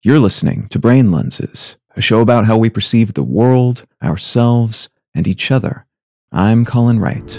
You're listening to Brain Lenses, a show about how we perceive the world, ourselves, and each other. I'm Colin Wright.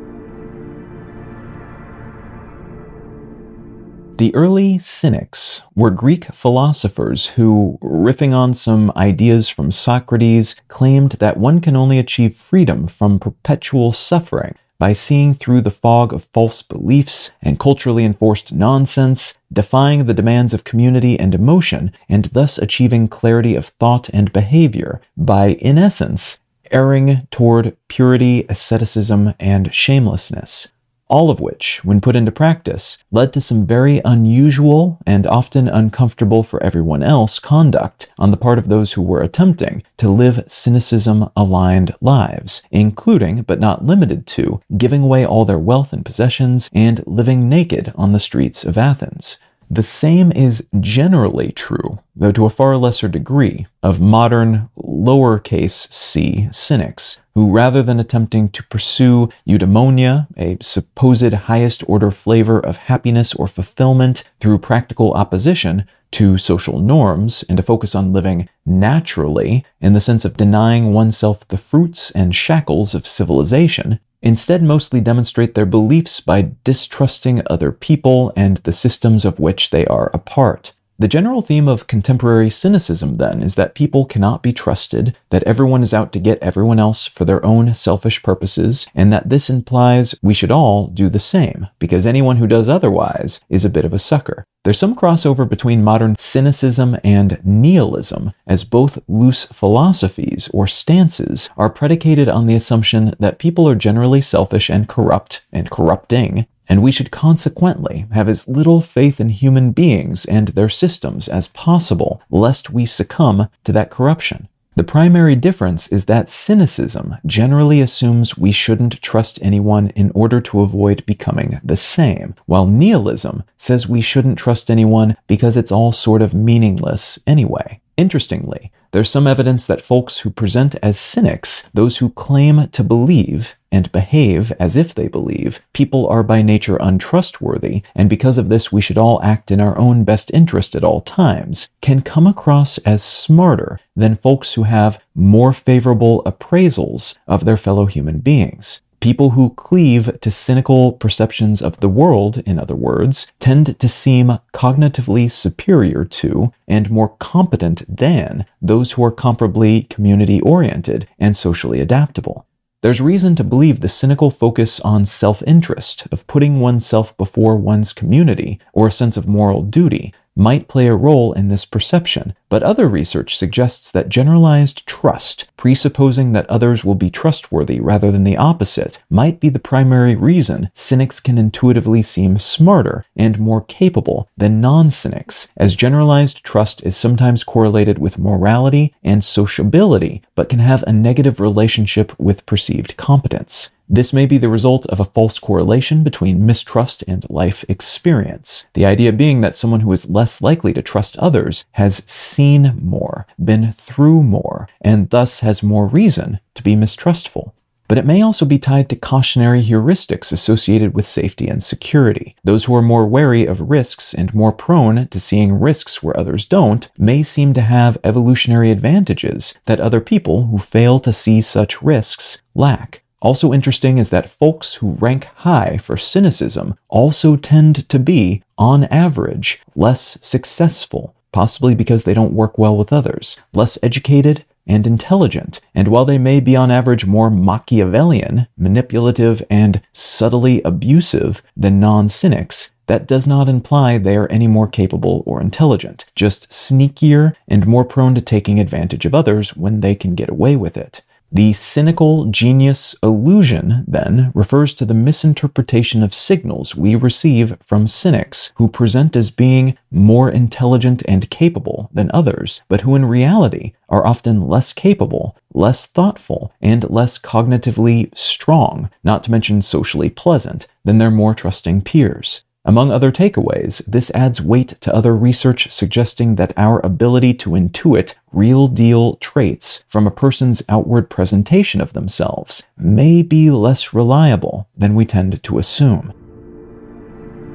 The early Cynics were Greek philosophers who, riffing on some ideas from Socrates, claimed that one can only achieve freedom from perpetual suffering by seeing through the fog of false beliefs and culturally enforced nonsense, defying the demands of community and emotion, and thus achieving clarity of thought and behavior by, in essence, erring toward purity, asceticism, and shamelessness. All of which, when put into practice, led to some very unusual and often uncomfortable for everyone else conduct on the part of those who were attempting to live cynicism-aligned lives, including, but not limited to, giving away all their wealth and possessions and living naked on the streets of Athens. The same is generally true, though to a far lesser degree, of modern, lowercase c cynics, who rather than attempting to pursue eudaimonia, a supposed highest-order flavor of happiness or fulfillment through practical opposition to social norms, and to focus on living naturally, in the sense of denying oneself the fruits and shackles of civilization, instead mostly demonstrate their beliefs by distrusting other people and the systems of which they are a part. The general theme of contemporary cynicism, then, is that people cannot be trusted, that everyone is out to get everyone else for their own selfish purposes, and that this implies we should all do the same, because anyone who does otherwise is a bit of a sucker. There's some crossover between modern cynicism and nihilism, as both loose philosophies or stances are predicated on the assumption that people are generally selfish and corrupt and corrupting, and we should consequently have as little faith in human beings and their systems as possible, lest we succumb to that corruption. The primary difference is that cynicism generally assumes we shouldn't trust anyone in order to avoid becoming the same, while nihilism says we shouldn't trust anyone because it's all sort of meaningless anyway. Interestingly, there's some evidence that folks who present as cynics, those who claim to believe and behave as if they believe, people are by nature untrustworthy, and because of this we should all act in our own best interest at all times, can come across as smarter than folks who have more favorable appraisals of their fellow human beings. People who cleave to cynical perceptions of the world, in other words, tend to seem cognitively superior to and more competent than those who are comparably community-oriented and socially adaptable. There's reason to believe the cynical focus on self-interest, of putting oneself before one's community, or a sense of moral duty, might play a role in this perception, but other research suggests that generalized trust, presupposing that others will be trustworthy rather than the opposite, might be the primary reason cynics can intuitively seem smarter and more capable than non-cynics, as generalized trust is sometimes correlated with morality and sociability, but can have a negative relationship with perceived competence. This may be the result of a false correlation between mistrust and life experience. The idea being that someone who is less likely to trust others has seen more, been through more, and thus has more reason to be mistrustful. But it may also be tied to cautionary heuristics associated with safety and security. Those who are more wary of risks and more prone to seeing risks where others don't may seem to have evolutionary advantages that other people who fail to see such risks lack. Also interesting is that folks who rank high for cynicism also tend to be, on average, less successful, possibly because they don't work well with others, less educated and intelligent, and while they may be on average more Machiavellian, manipulative, and subtly abusive than non-cynics, that does not imply they are any more capable or intelligent, just sneakier and more prone to taking advantage of others when they can get away with it. The cynical genius illusion, then, refers to the misinterpretation of signals we receive from cynics who present as being more intelligent and capable than others, but who in reality are often less capable, less thoughtful, and less cognitively strong, not to mention socially pleasant, than their more trusting peers. Among other takeaways, this adds weight to other research suggesting that our ability to intuit real-deal traits from a person's outward presentation of themselves may be less reliable than we tend to assume.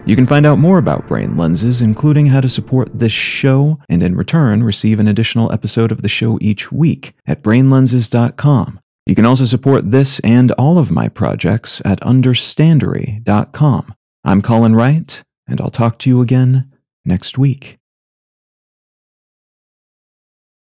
You can find out more about Brain Lenses, including how to support this show, and in return receive an additional episode of the show each week at brainlenses.com. You can also support this and all of my projects at understandery.com. I'm Colin Wright, and I'll talk to you again next week.